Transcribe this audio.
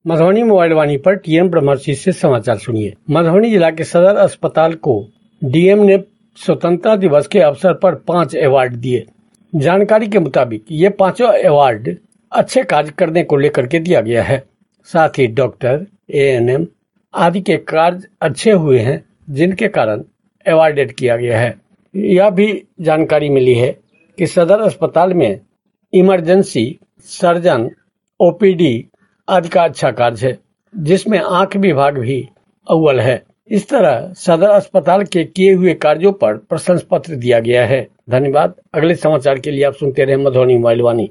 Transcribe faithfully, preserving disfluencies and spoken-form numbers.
Madhubani mobile वाणी पर TM ब्रह्मर्षि से समाचार सुनिए। मधुबनी जिला के सदर अस्पताल को डीएम ने स्वतंत्रता दिवस के अवसर पर पांच अवार्ड दिए। जानकारी के मुताबिक ये पांचों अवार्ड अच्छे कार्य करने को लेकर के दिया गया है। साथ ही डॉक्टर, एएनएम आदि के कार्य अच्छे हुए हैं, जिनके कारण अवार्डेड किया गया है। यह भी जानकारी मिली है कि सदर अस्पताल में इमरजेंसी, सर्जन, ओपीडी आदि का अच्छा कार्य है, जिसमें आंख विभाग भी अव्वल है। इस तरह सदर अस्पताल के किए हुए कार्यों पर प्रशंसा पत्र दिया गया है। धन्यवाद। अगले समाचार के लिए आप सुनते रहे मधुबनी मोबाइल वाणी।